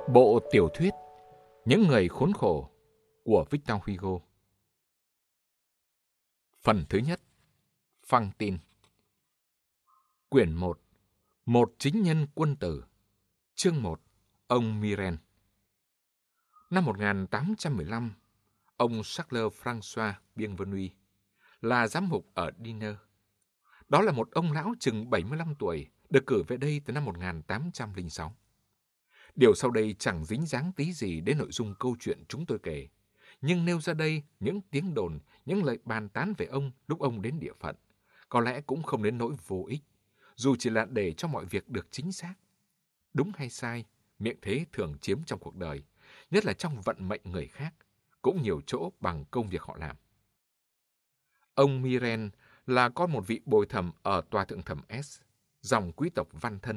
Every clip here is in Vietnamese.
Bộ tiểu thuyết Những người khốn khổ của Victor Hugo. Phần thứ nhất, phăng tin. Quyển 1, một chính nhân quân tử. Chương 1, ông Mirren. Năm 1815, ông Charles François Bienvenu là giám mục ở Digne. Đó là một ông lão chừng 75 tuổi, được cử về đây từ năm 1806. Điều sau đây chẳng dính dáng tí gì đến nội dung câu chuyện chúng tôi kể, nhưng nêu ra đây những tiếng đồn, những lời bàn tán về ông lúc ông đến địa phận, có lẽ cũng không đến nỗi vô ích, dù chỉ là để cho mọi việc được chính xác. Đúng hay sai, miệng thế thường chiếm trong cuộc đời, nhất là trong vận mệnh người khác, cũng nhiều chỗ bằng công việc họ làm. Ông Mirren là con một vị bồi thẩm ở tòa thượng thẩm S, dòng quý tộc văn thân.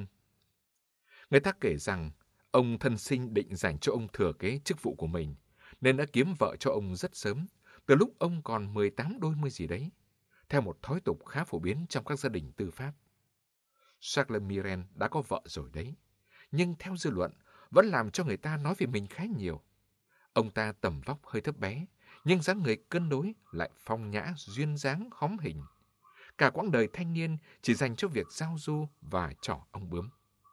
Người ta kể rằng ông thân sinh định dành cho ông thừa kế chức vụ của mình, nên đã kiếm vợ cho ông rất sớm, từ lúc ông còn 18 đôi mươi gì đấy, theo một thói tục khá phổ biến trong các gia đình tư pháp. Charles Mirren đã có vợ rồi đấy, nhưng theo dư luận vẫn làm cho người ta nói về mình khá nhiều. Ông ta tầm vóc hơi thấp bé, nhưng dáng người cân đối lại phong nhã, duyên dáng, hóm hình. Cả quãng đời thanh niên chỉ dành cho việc giao du và trỏ ong bướm.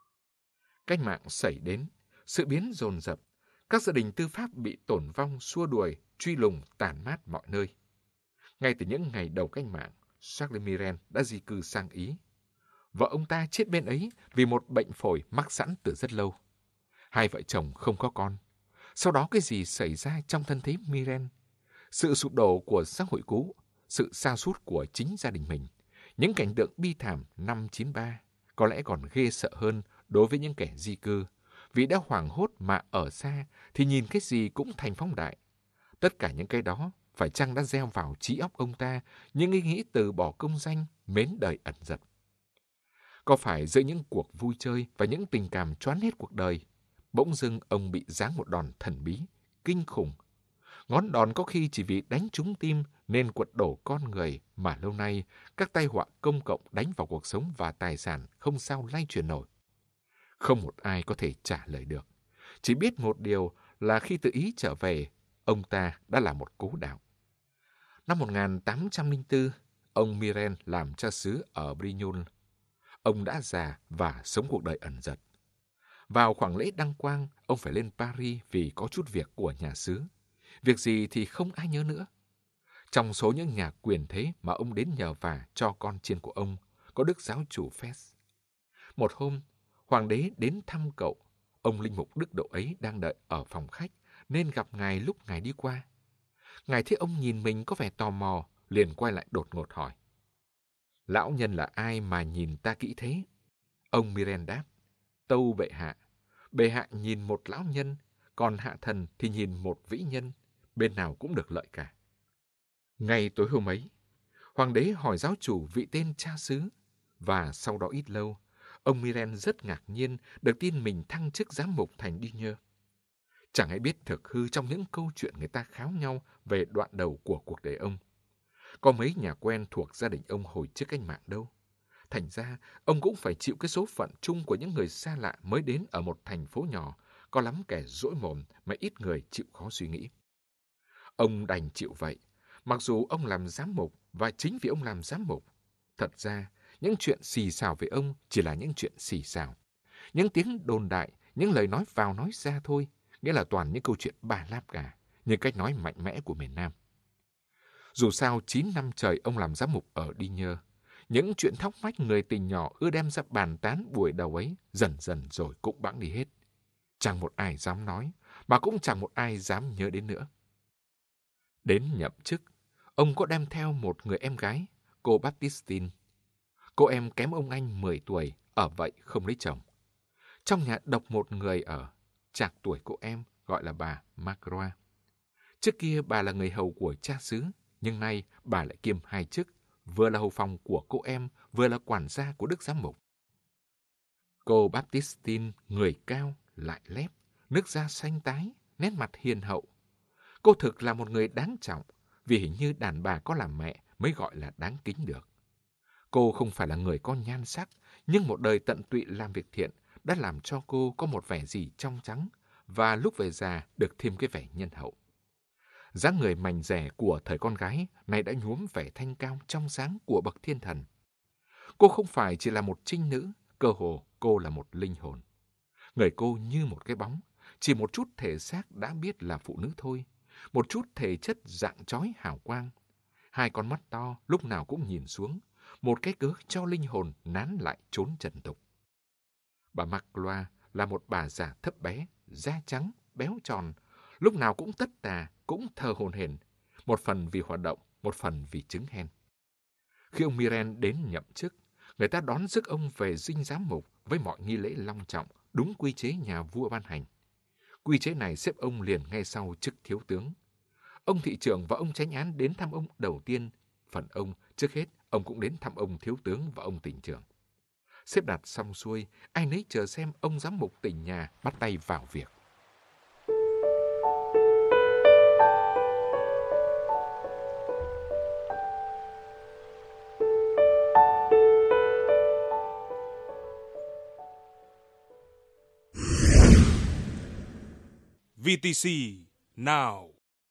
Cách mạng xảy đến, sự biến dồn dập, các gia đình tư pháp bị tổn vong, xua đuổi, truy lùng, tàn mát mọi nơi. Ngay từ những ngày đầu cách mạng, Charles Mirren đã di cư sang Ý. Vợ ông ta chết bên ấy vì một bệnh phổi mắc sẵn từ rất lâu. Hai vợ chồng không có con. Sau đó cái gì xảy ra trong thân thế Mirren? Sự sụp đổ của xã hội cũ, sự sa sút của chính gia đình mình, những cảnh tượng bi thảm năm 93 có lẽ còn ghê sợ hơn đối với những kẻ di cư, vì đã hoảng hốt mà ở xa thì nhìn cái gì cũng thành phóng đại. Tất cả những cái đó phải chăng đã gieo vào trí óc ông ta những ý nghĩ từ bỏ công danh, mến đời ẩn dật? Có phải giữa những cuộc vui chơi và những tình cảm choán hết cuộc đời, bỗng dưng ông bị giáng một đòn thần bí, kinh khủng? Ngón đòn có khi chỉ vì đánh trúng tim nên quật đổ con người mà lâu nay các tai họa công cộng đánh vào cuộc sống và tài sản không sao lay chuyển nổi. Không một ai có thể trả lời được. Chỉ biết một điều là khi từ Ý trở về, ông ta đã là một cố đạo. Năm 1804, ông Mirren làm cha xứ ở Brignoles. Ông đã già và sống cuộc đời ẩn dật. Vào khoảng lễ đăng quang, ông phải lên Paris vì có chút việc của nhà xứ. Việc gì thì không ai nhớ nữa. Trong số những nhà quyền thế mà ông đến nhờ vả cho con chiên của ông, có đức giáo chủ Fes. Một hôm, hoàng đế đến thăm cậu. Ông linh mục đức độ ấy đang đợi ở phòng khách, nên gặp ngài lúc ngài đi qua. Ngài thấy ông nhìn mình có vẻ tò mò, liền quay lại đột ngột hỏi: "Lão nhân là ai mà nhìn ta kỹ thế?" Ông Mirren đáp: "Tâu bệ hạ. Bệ hạ nhìn một lão nhân, còn hạ thần thì nhìn một vĩ nhân, bên nào cũng được lợi cả." Ngay tối hôm ấy, hoàng đế hỏi giáo chủ vị tên cha xứ, và sau đó ít lâu, ông Mirren rất ngạc nhiên được tin mình thăng chức giám mục thành Digne. Chẳng ai biết thực hư trong những câu chuyện người ta kháo nhau về đoạn đầu của cuộc đời ông. Có mấy nhà quen thuộc gia đình ông hồi trước cách mạng đâu. Thành ra, ông cũng phải chịu cái số phận chung của những người xa lạ mới đến ở một thành phố nhỏ, có lắm kẻ dỗi mồm mà ít người chịu khó suy nghĩ. Ông đành chịu vậy, mặc dù ông làm giám mục, và chính vì ông làm giám mục. Thật ra, những chuyện xì xào về ông chỉ là những chuyện xì xào. Những tiếng đồn đại, những lời nói vào nói ra thôi, nghĩa là toàn những câu chuyện bà láp cả, như cách nói mạnh mẽ của miền Nam. Dù sao, 9 năm trời ông làm giám mục ở Digne, những chuyện thóc mách người tình nhỏ ưa đem ra bàn tán buổi đầu ấy dần dần rồi cũng bẵng đi hết. Chẳng một ai dám nói, mà cũng chẳng một ai dám nhớ đến nữa. Đến nhậm chức, ông có đem theo một người em gái, cô Baptistine. Cô em kém ông anh 10 tuổi, ở vậy không lấy chồng. Trong nhà độc một người ở, trạc tuổi cô em, gọi là bà Magloire. Trước kia bà là người hầu của cha xứ, nhưng nay bà lại kiêm hai chức, vừa là hầu phòng của cô em, vừa là quản gia của đức giám mục. Cô Baptistine người cao, lại lép, nước da xanh tái, nét mặt hiền hậu. Cô thực là một người đáng trọng, vì hình như đàn bà có làm mẹ mới gọi là đáng kính được. Cô không phải là người có nhan sắc, nhưng một đời tận tụy làm việc thiện đã làm cho cô có một vẻ gì trong trắng, và lúc về già được thêm cái vẻ nhân hậu. Dáng người mảnh dẻ của thời con gái này đã nhuốm vẻ thanh cao trong sáng của bậc thiên thần. Cô không phải chỉ là một trinh nữ, cơ hồ cô là một linh hồn. Người cô như một cái bóng, chỉ một chút thể xác đã biết là phụ nữ thôi, một chút thể chất rạng chói hào quang. Hai con mắt to lúc nào cũng nhìn xuống, một cái cớ cho linh hồn nán lại trốn trần tục. Bà Magloire là một bà già thấp bé, da trắng, béo tròn, lúc nào cũng tất tà, cũng thờ hổn hển, một phần vì hoạt động, một phần vì chứng hen. Khi ông Mirren đến nhậm chức, người ta đón rước ông về dinh giám mục với mọi nghi lễ long trọng, đúng quy chế nhà vua ban hành. Quy chế này xếp ông liền ngay sau chức thiếu tướng. Ông thị trưởng và ông chánh án đến thăm ông đầu tiên, phần ông, trước hết, ông cũng đến thăm ông thiếu tướng và ông tỉnh trưởng. Xếp đặt xong xuôi, ai nấy chờ xem ông giám mục tỉnh nhà bắt tay vào việc. VTC Now.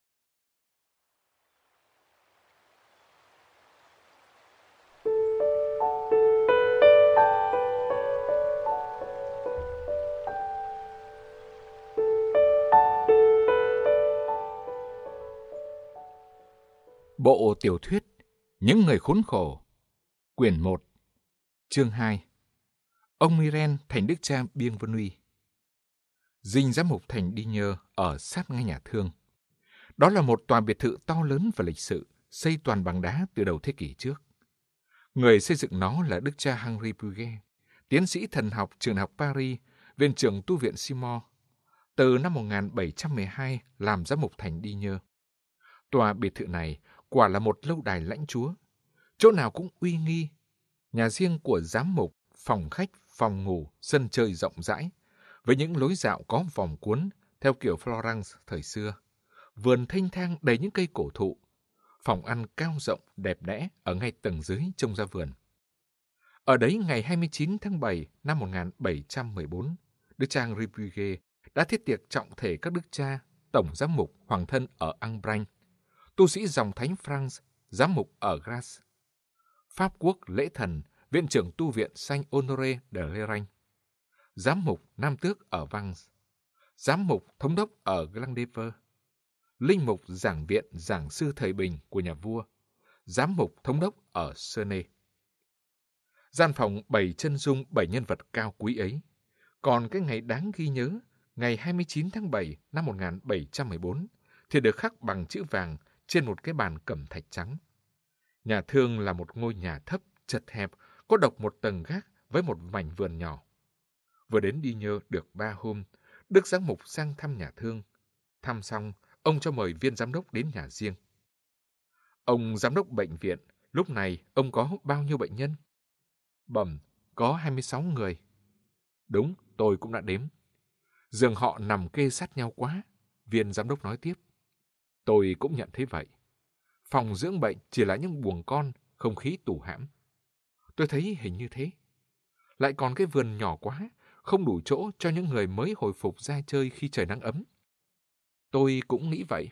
Bộ tiểu thuyết Những người khốn khổ, quyển 1, chương 2. Ông Mirren thành đức cha Bienvenu. Dinh giám mục thành Digne ở sát ngay nhà thương. Đó là một tòa biệt thự to lớn và lịch sự, xây toàn bằng đá từ đầu thế kỷ trước. Người xây dựng nó là đức cha Henri Puget, tiến sĩ thần học trường đại học Paris, viện trưởng tu viện Simon, từ năm 1712 làm giám mục thành Digne. Tòa biệt thự này quả là một lâu đài lãnh chúa, chỗ nào cũng uy nghi. Nhà riêng của giám mục, phòng khách, phòng ngủ, sân chơi rộng rãi, với những lối dạo có vòng cuốn theo kiểu Florence thời xưa. Vườn thênh thang đầy những cây cổ thụ, phòng ăn cao rộng đẹp đẽ ở ngay tầng dưới trông ra vườn. Ở đấy ngày 29 tháng 7 năm 1714, đức cha Henri Puget đã thiết tiệc trọng thể các đức cha, tổng giám mục hoàng thân ở Embrun, tu sĩ dòng thánh France, giám mục ở Grasse, Pháp quốc lễ thần, viện trưởng tu viện Saint Honoré de Léragny, giám mục nam tước ở Vannes, giám mục thống đốc ở Glandévers, linh mục giảng viện giảng sư thời bình của nhà vua, giám mục thống đốc ở Cernay. Gian phòng bày chân dung 7 nhân vật cao quý ấy. Còn cái ngày đáng ghi nhớ, ngày 29 tháng 7 năm 1714, thì được khắc bằng chữ vàng trên một cái bàn cẩm thạch trắng. Nhà thương là một ngôi nhà thấp, chật hẹp, có độc một tầng gác với một mảnh vườn nhỏ. Vừa đến Digne được 3 hôm, đức giám mục sang thăm nhà thương. Thăm xong, ông cho mời viên giám đốc đến nhà riêng. Ông giám đốc bệnh viện, lúc này ông có bao nhiêu bệnh nhân? Bẩm, có 26 người. Đúng, tôi cũng đã đếm. Giường họ nằm kê sát nhau quá, viên giám đốc nói tiếp. Tôi cũng nhận thấy vậy. Phòng dưỡng bệnh chỉ là những buồng con, không khí tù hãm. Tôi thấy hình như thế. Lại còn cái vườn nhỏ quá, không đủ chỗ cho những người mới hồi phục ra chơi khi trời nắng ấm. Tôi cũng nghĩ vậy.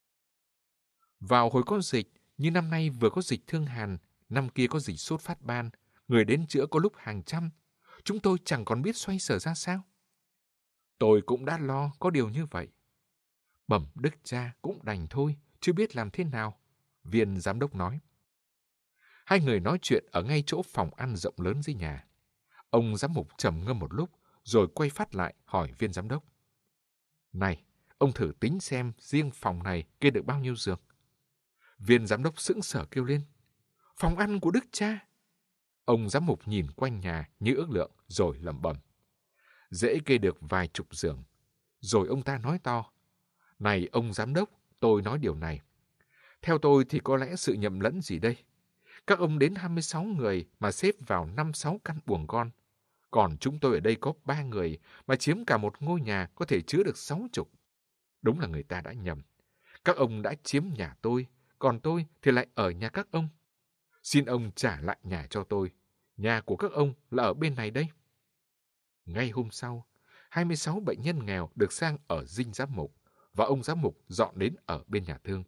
Vào hồi có dịch, như năm nay vừa có dịch thương hàn, năm kia có dịch sốt phát ban, người đến chữa có lúc hàng trăm. Chúng tôi chẳng còn biết xoay sở ra sao. Tôi cũng đã lo có điều như vậy. Bẩm đức cha cũng đành thôi, chưa biết làm thế nào, viên giám đốc nói. Hai người nói chuyện ở ngay chỗ phòng ăn rộng lớn dưới nhà. Ông giám mục trầm ngâm một lúc, rồi quay phát lại hỏi viên giám đốc. Này, ông thử tính xem riêng phòng này kê được bao nhiêu giường? Viên giám đốc sững sờ kêu lên. Phòng ăn của đức cha. Ông giám mục nhìn quanh nhà như ước lượng, rồi lẩm bẩm. Dễ kê được vài chục giường. Rồi ông ta nói to. Này ông giám đốc, tôi nói điều này. Theo tôi thì có lẽ sự nhầm lẫn gì đây? Các ông đến 26 người mà xếp vào 5-6 căn buồng con. Còn chúng tôi ở đây có 3 người mà chiếm cả một ngôi nhà có thể chứa được 60. Đúng là người ta đã nhầm. Các ông đã chiếm nhà tôi, còn tôi thì lại ở nhà các ông. Xin ông trả lại nhà cho tôi. Nhà của các ông là ở bên này đây. Ngay hôm sau, 26 bệnh nhân nghèo được sang ở dinh giám mục, và ông giám mục dọn đến ở bên nhà thương.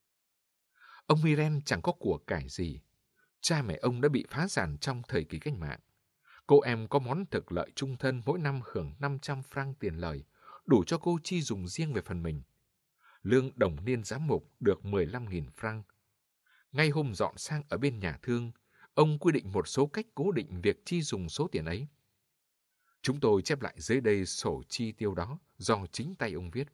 Ông Miren chẳng có của cải gì. Cha mẹ ông đã bị phá sản trong thời kỳ cách mạng. Cô em có món thực lợi chung thân mỗi năm hưởng 500 franc tiền lời, đủ cho cô chi dùng riêng về phần mình. Lương đồng niên giám mục được 15.000 franc. Ngay hôm dọn sang ở bên nhà thương, ông quy định một số cách cố định việc chi dùng số tiền ấy. Chúng tôi chép lại dưới đây sổ chi tiêu đó do chính tay ông viết.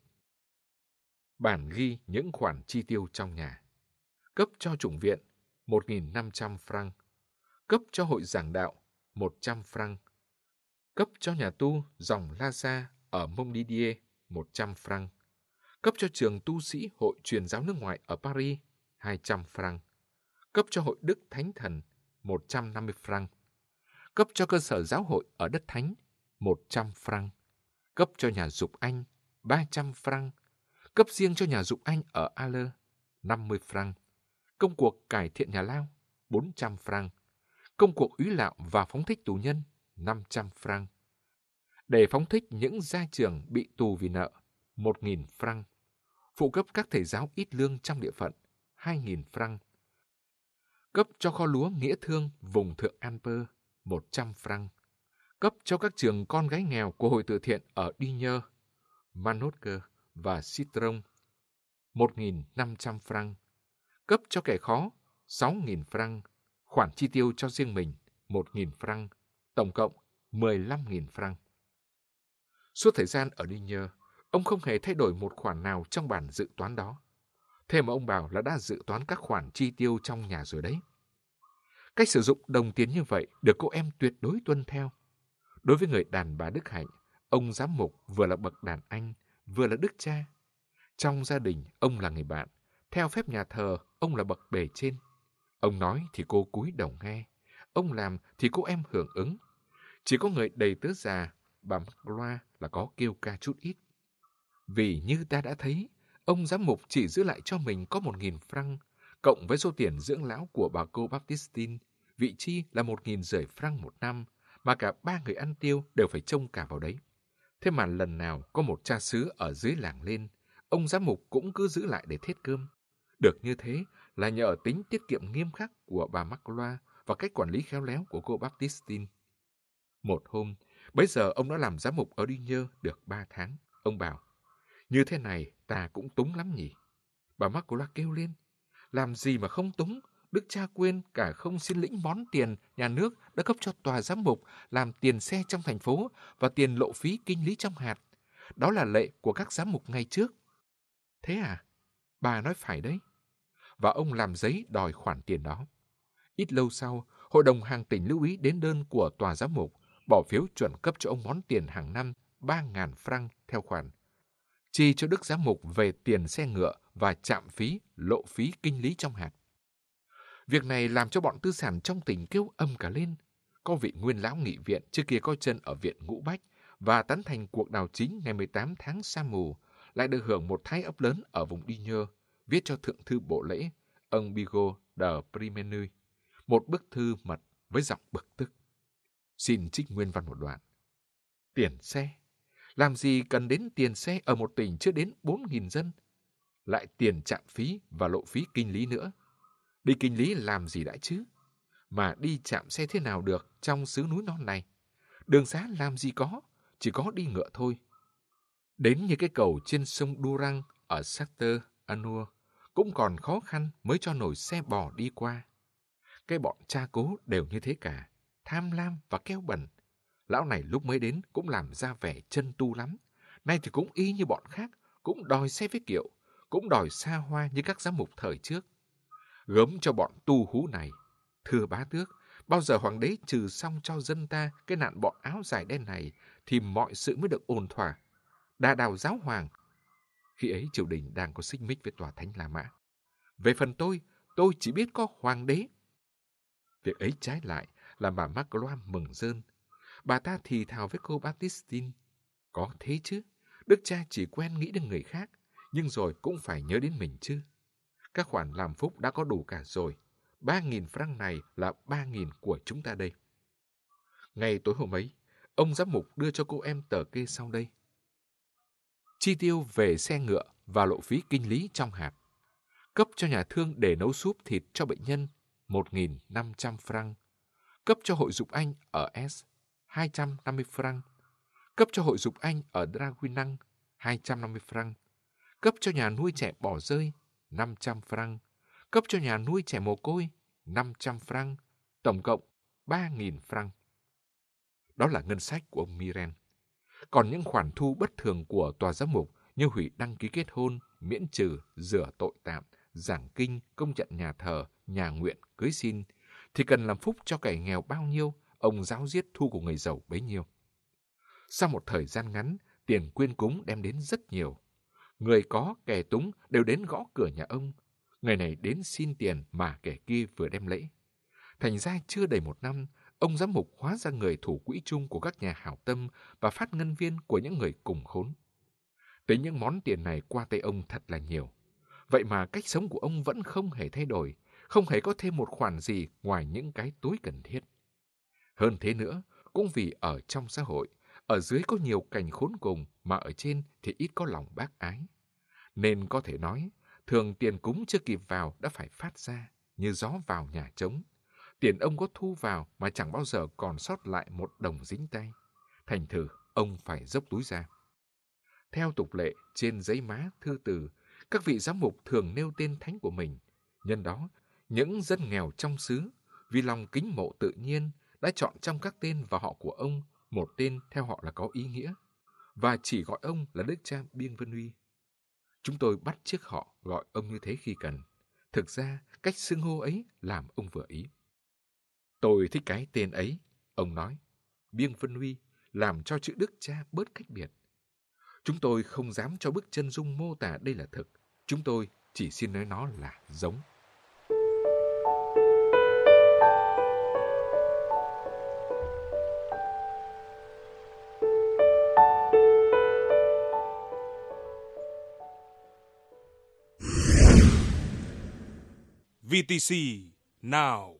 Bản ghi những khoản chi tiêu trong nhà. Cấp cho chủng viện 1.500 franc. Cấp cho hội giảng đạo 100 franc. Cấp cho nhà tu dòng Laza ở Montdidier 100 franc. Cấp cho trường tu sĩ hội truyền giáo nước ngoài ở Paris 200 franc. Cấp cho hội Đức Thánh Thần 150 franc. Cấp cho cơ sở giáo hội ở đất Thánh 100 franc. Cấp cho nhà dục Anh 300 franc. Cấp riêng cho nhà dục Anh ở Halle 50 franc. Công cuộc cải thiện nhà lao 400 franc. Công cuộc úy lạo và phóng thích tù nhân 500 franc. Để phóng thích những gia trưởng bị tù vì nợ 1.000 franc. Phụ cấp các thầy giáo ít lương trong địa phận 2.000 franc. Cấp cho kho lúa nghĩa thương vùng thượng Alper 100 franc. Cấp cho các trường con gái nghèo của hội từ thiện ở Digne, Manosque và Citron 1.500 franc. Cấp cho kẻ khó 6.000 franc. Khoản chi tiêu cho riêng mình 1.000 franc. Tổng cộng 15.000 franc. Suốt thời gian ở Digne, ông không hề thay đổi một khoản nào trong bản dự toán đó. Thế mà ông bảo là đã dự toán các khoản chi tiêu trong nhà rồi đấy. Cách sử dụng đồng tiền như vậy được cô em tuyệt đối tuân theo. Đối với người đàn bà đức hạnh, ông giám mục vừa là bậc đàn anh, vừa là đức cha. Trong gia đình, ông là người bạn. Theo phép nhà thờ, ông là bậc bề trên. Ông nói thì cô cúi đầu nghe. Ông làm thì cô em hưởng ứng. Chỉ có người đầy tớ già, bà Magloire là có kêu ca chút ít. Vì như ta đã thấy, ông giám mục chỉ giữ lại cho mình có 1.000 franc, cộng với số tiền dưỡng lão của bà cô Baptistine, vị chi là 1.500 franc một năm, mà cả ba người ăn tiêu đều phải trông cả vào đấy. Thế mà lần nào có một cha xứ ở dưới làng lên, ông giám mục cũng cứ giữ lại để thết cơm. Được như thế là nhờ tính tiết kiệm nghiêm khắc của bà Magloire và cách quản lý khéo léo của cô Baptistine. Một hôm, bấy giờ ông đã làm giám mục ở Digne được 3 tháng. Ông bảo, như thế này ta cũng túng lắm nhỉ. Bà Magloire kêu lên, làm gì mà không túng, đức cha quên cả không xin lĩnh món tiền nhà nước đã cấp cho tòa giám mục làm tiền xe trong thành phố và tiền lộ phí kinh lý trong hạt. Đó là lệ của các giám mục ngày trước. Thế à? Bà nói phải đấy. Và ông làm giấy đòi khoản tiền đó. Ít lâu sau, Hội đồng hàng tỉnh lưu ý đến đơn của tòa giám mục, bỏ phiếu chuẩn cấp cho ông món tiền hàng năm 3.000 franc theo khoản. Chi cho đức giám mục về tiền xe ngựa và trạm phí, lộ phí kinh lý trong hạt. Việc này làm cho bọn tư sản trong tỉnh kêu âm cả lên. Có vị nguyên lão nghị viện trước kia có chân ở viện Ngũ Bách và tán thành cuộc đảo chính ngày 18 tháng Sa Mù, lại được hưởng một thái ấp lớn ở vùng Digne, viết cho thượng thư bộ lễ, ông Bigot de Primenu, một bức thư mật với giọng bực tức. Xin trích nguyên văn một đoạn. Tiền xe. Làm gì cần đến tiền xe ở một tỉnh chưa đến 4.000 dân? Lại tiền trạm phí và lộ phí kinh lý nữa. Đi kinh lý làm gì đã chứ? Mà đi trạm xe thế nào được trong xứ núi non này? Đường xá làm gì có, chỉ có đi ngựa thôi. Đến như cái cầu trên sông Durang ở Sarthe, Anur, cũng còn khó khăn mới cho nổi xe bò đi qua. Cái bọn cha cố đều như thế cả, tham lam và keo bẩn. Lão này lúc mới đến cũng làm ra vẻ chân tu lắm. Nay thì cũng y như bọn khác, cũng đòi xe với kiệu, cũng đòi xa hoa như các giám mục thời trước. Gớm cho bọn tu hú này. Thưa bá tước, bao giờ hoàng đế trừ xong cho dân ta cái nạn bọn áo dài đen này, thì mọi sự mới được ổn thỏa. Đà đào giáo hoàng. Khi ấy triều đình đang có xích mích với tòa thánh La Mã. Về phần tôi chỉ biết có hoàng đế. Việc ấy trái lại làm bà Magloire mừng rơn. Bà ta thì thào với cô Baptistine. Có thế chứ, đức cha chỉ quen nghĩ đến người khác, nhưng rồi cũng phải nhớ đến mình chứ. Các khoản làm phúc đã có đủ cả rồi. 3.000 franc này là 3.000 của chúng ta đây. Ngay tối hôm ấy, Ông giám mục đưa cho cô em tờ kê sau đây. Chi tiêu về xe ngựa và lộ phí kinh lý trong hạp. Cấp cho nhà thương để nấu súp thịt cho bệnh nhân 1.500 franc. Cấp cho hội dục Anh ở S 250 franc. Cấp cho hội dục Anh ở Draguignan 250 franc. Cấp cho nhà nuôi trẻ bỏ rơi 500 franc. Cấp cho nhà nuôi trẻ mồ côi 500 franc. Tổng cộng 3.000 franc. Đó là ngân sách của ông Miren. Còn những khoản thu bất thường của tòa giám mục như hủy đăng ký kết hôn, miễn trừ, rửa tội tạm, giảng kinh, công nhận nhà thờ, nhà nguyện, cưới xin, thì cần làm phúc cho kẻ nghèo bao nhiêu, ông giáo giết thu của người giàu bấy nhiêu. Sau một thời gian ngắn, tiền quyên cúng đem đến rất nhiều. Người có, kẻ túng đều đến gõ cửa nhà ông. Người này đến xin tiền mà kẻ kia vừa đem lễ. Thành ra chưa đầy một năm, ông giám mục hóa ra người thủ quỹ chung của các nhà hảo tâm và phát ngân viên của những người cùng khốn. Tới những món tiền này qua tay ông thật là nhiều. Vậy mà cách sống của ông vẫn không hề thay đổi, không hề có thêm một khoản gì ngoài những cái tối cần thiết. Hơn thế nữa, cũng vì ở trong xã hội, ở dưới có nhiều cảnh khốn cùng mà ở trên thì ít có lòng bác ái. Nên có thể nói, thường tiền cúng chưa kịp vào đã phải phát ra, như gió vào nhà trống. Tiền ông có thu vào mà chẳng bao giờ còn sót lại một đồng dính tay. Thành thử, ông phải dốc túi ra. Theo tục lệ, trên giấy má, thư từ, các vị giám mục thường nêu tên thánh của mình. Nhân đó, những dân nghèo trong xứ, vì lòng kính mộ tự nhiên, đã chọn trong các tên và họ của ông một tên theo họ là có ý nghĩa, và chỉ gọi ông là Đức cha Bienvenu. Chúng tôi bắt chước họ gọi ông như thế khi cần. Thực ra, cách xưng hô ấy làm ông vừa ý. Tôi thích cái tên ấy, ông nói. Bienvenu làm cho chữ Đức cha bớt cách biệt. Chúng tôi không dám cho bức chân dung mô tả đây là thực. Chúng tôi chỉ xin nói nó là giống. VTC Now.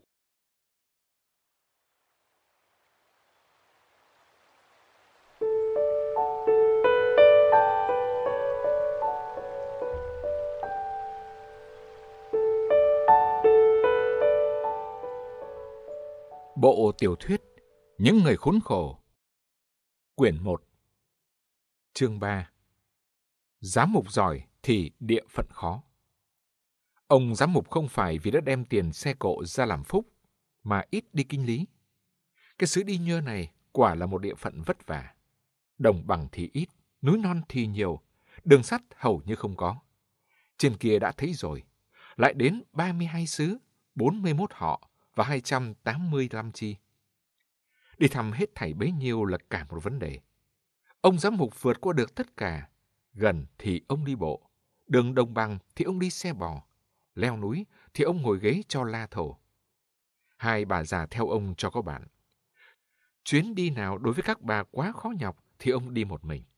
Bộ tiểu thuyết Những người khốn khổ. Quyển 1. Chương 3. Giám mục giỏi thì địa phận khó. Ông giám mục không phải vì đã đem tiền xe cộ ra làm phúc, mà ít đi kinh lý. Cái xứ đi nhơ này quả là một địa phận vất vả. Đồng bằng thì ít, núi non thì nhiều, đường sắt hầu như không có. Trên kia đã thấy rồi, lại đến 32 xứ, 41 họ và 285 chi. Đi thăm hết thảy bấy nhiêu là cả một vấn đề. Ông giám mục vượt qua được tất cả. Gần thì ông đi bộ, đường đồng bằng thì ông đi xe bò, leo núi thì ông ngồi ghế cho la thổ. Hai bà già theo ông cho có bạn. Chuyến đi nào đối với các bà quá khó nhọc thì ông đi một mình.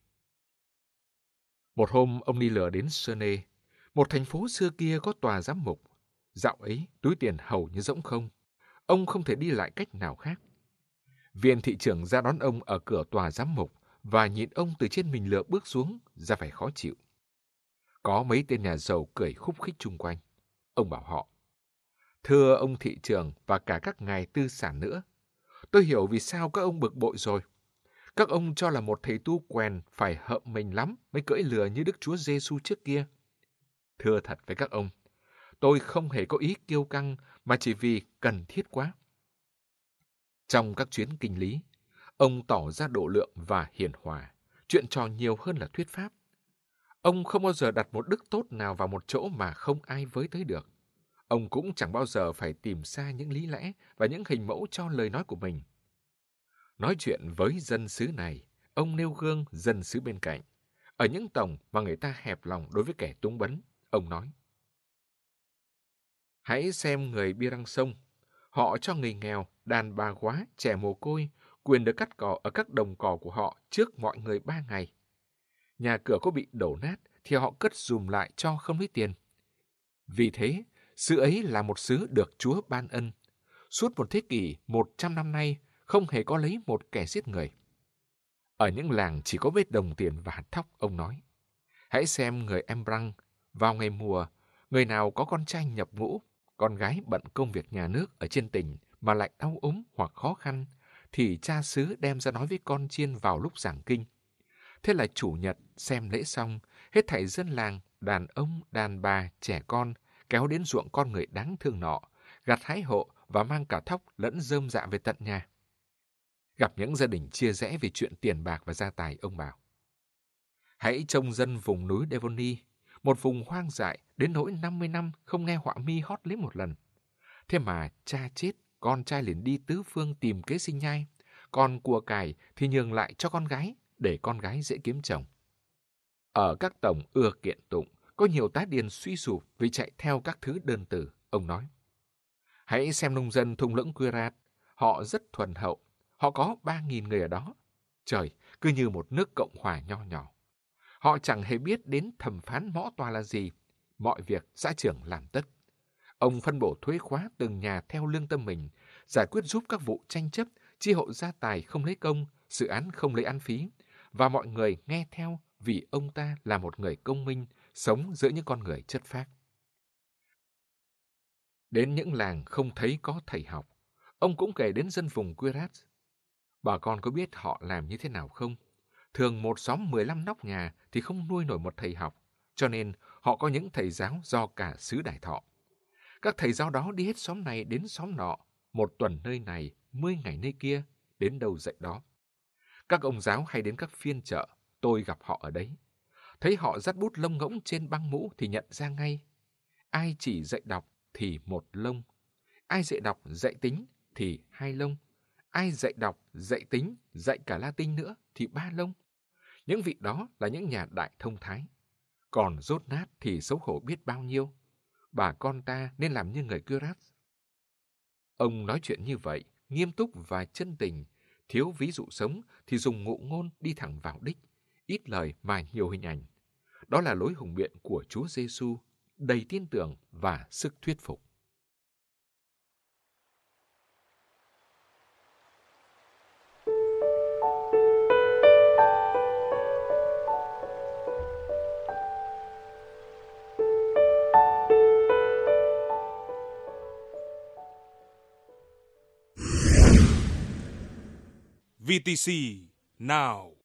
Một hôm ông đi lừa đến Sene, một thành phố xưa kia có tòa giám mục. Dạo ấy túi tiền hầu như rỗng không. Ông không thể đi lại cách nào khác. Viên thị trưởng ra đón ông ở cửa tòa giám mục và nhìn ông từ trên mình lừa bước xuống ra vẻ khó chịu. Có mấy tên nhà giàu cười khúc khích chung quanh. Ông bảo họ: "Thưa ông thị trưởng và cả các ngài tư sản nữa, tôi hiểu vì sao các ông bực bội rồi. Các ông cho là một thầy tu quèn phải hợm mình lắm mới cưỡi lừa như Đức Chúa Giêsu trước kia. Thưa thật với các ông, tôi không hề có ý kiêu căng mà chỉ vì cần thiết quá." Trong các chuyến kinh lý, ông tỏ ra độ lượng và hiền hòa, chuyện trò nhiều hơn là thuyết pháp. Ông không bao giờ đặt một đức tốt nào vào một chỗ mà không ai với tới được. Ông cũng chẳng bao giờ phải tìm xa những lý lẽ và những hình mẫu cho lời nói của mình. Nói chuyện với dân xứ này, ông nêu gương dân xứ bên cạnh. Ở những tổng mà người ta hẹp lòng đối với kẻ túng bấn, ông nói: "Hãy xem người Birang Sông. Họ cho người nghèo, đàn bà quá, trẻ mồ côi, quyền được cắt cỏ ở các đồng cỏ của họ trước mọi người 3 ngày. Nhà cửa có bị đổ nát thì họ cất dùm lại cho không lấy tiền. Vì thế, xứ ấy là một xứ được Chúa ban ân. Suốt một thế kỷ 100 năm nay, không hề có lấy một kẻ giết người. Ở những làng chỉ có vết đồng tiền và hạt thóc, ông nói. Hãy xem người Embrang, vào ngày mùa, người nào có con trai nhập ngũ, con gái bận công việc nhà nước ở trên tỉnh mà lại đau ốm hoặc khó khăn, thì cha xứ đem ra nói với con chiên vào lúc giảng kinh. Thế là chủ nhật xem lễ xong, hết thảy dân làng, đàn ông, đàn bà, trẻ con, kéo đến ruộng con người đáng thương nọ, gặt hái hộ và mang cả thóc lẫn rơm dạ về tận nhà. Gặp những gia đình chia rẽ vì chuyện tiền bạc và gia tài, ông bảo: hãy trông dân vùng núi Devoni, một vùng hoang dại đến nỗi 50 năm không nghe họa mi hót lấy một lần. Thế mà cha chết, con trai liền đi tứ phương tìm kế sinh nhai, còn của cải thì nhường lại cho con gái, để con gái dễ kiếm chồng. Ở các tổng ưa kiện tụng, có nhiều tá điền suy sụp vì chạy theo các thứ đơn từ, ông nói. Hãy xem nông dân thung lũng Quirat, họ rất thuần hậu, họ có 3.000 người ở đó. Trời, cứ như một nước cộng hòa nho nhỏ. Họ chẳng hề biết đến thẩm phán mõ tòa là gì, mọi việc xã trưởng làm tất. Ông phân bổ thuế khóa từng nhà theo lương tâm mình, giải quyết giúp các vụ tranh chấp, chi hộ gia tài không lấy công, dự án không lấy ăn phí, và mọi người nghe theo vì ông ta là một người công minh, sống giữa những con người chất phác. Đến những làng không thấy có thầy học, ông cũng kể đến dân vùng Quirat. Bà con có biết họ làm như thế nào không? Thường một xóm 15 nóc nhà thì không nuôi nổi một thầy học, cho nên họ có những thầy giáo do cả xứ Đại Thọ. Các thầy giáo đó đi hết xóm này đến xóm nọ, 1 tuần nơi này, 10 ngày nơi kia, đến đâu dạy đó. Các ông giáo hay đến các phiên chợ, tôi gặp họ ở đấy. Thấy họ dắt bút lông ngỗng trên băng mũ thì nhận ra ngay. Ai chỉ dạy đọc thì 1 lông, ai dạy đọc dạy tính thì 2 lông, ai dạy đọc dạy tính dạy cả Latin nữa thì 3 lông. Những vị đó là những nhà đại thông thái. Còn dốt nát thì xấu hổ biết bao nhiêu. Bà con ta nên làm như người Quirat. Ông nói chuyện như vậy, nghiêm túc và chân tình, thiếu ví dụ sống thì dùng ngụ ngôn đi thẳng vào đích, ít lời mà nhiều hình ảnh. Đó là lối hùng biện của Chúa Giêsu, đầy tin tưởng và sức thuyết phục. VTC Now.